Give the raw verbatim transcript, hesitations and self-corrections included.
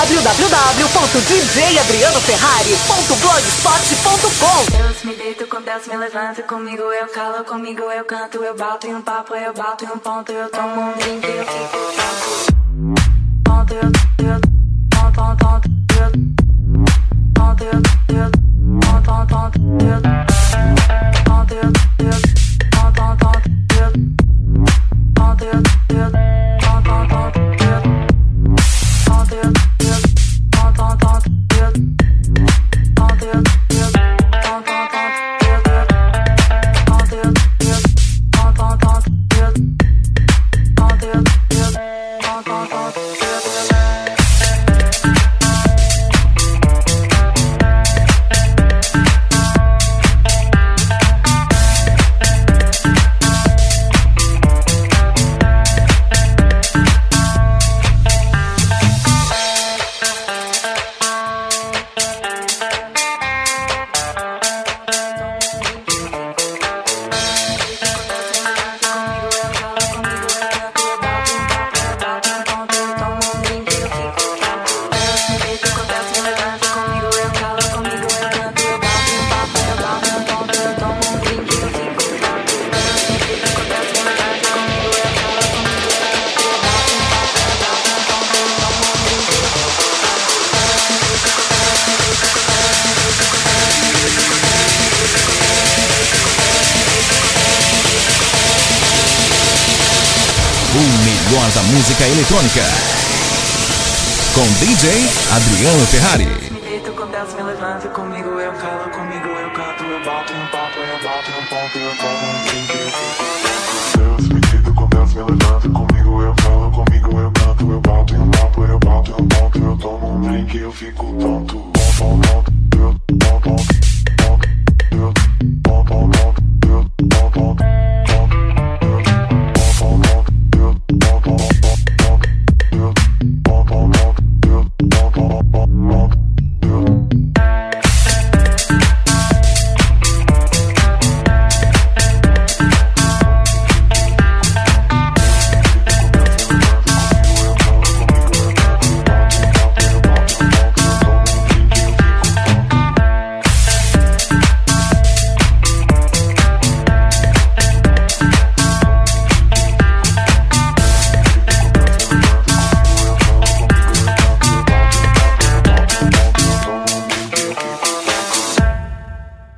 w w w ponto d j adriano ferrari ponto blogspot ponto com. Deus me deito com Deus me levanta, comigo eu calo, comigo eu canto, eu bato em um papo, eu bato em um ponto, eu tomo um drink, eu fico ponto, eu, eu, ponto, ponto, ponto, eu, ponto, eu, eu, ponto, ponto, ponto, eu, ponto, eu, eu, ponto, ponto, ponto, eu, ponto, eu, eu, ponto, ponto, ponto, eu, ponto, eu, eu, ponto, ponto, ponto, eu, ponto, eu, eu, ponto, ponto, ponto, eu, ponto, eu, eu, ponto, ponto, ponto, eu, ponto, eu, eu, ponto, ponto, ponto, eu. Melhor da música eletrônica com D J Adriano Ferrari. Me deito com Deus me levanta, comigo eu calo, comigo eu canto, eu bato em um papo, eu bato em um ponto, eu tomo um drink.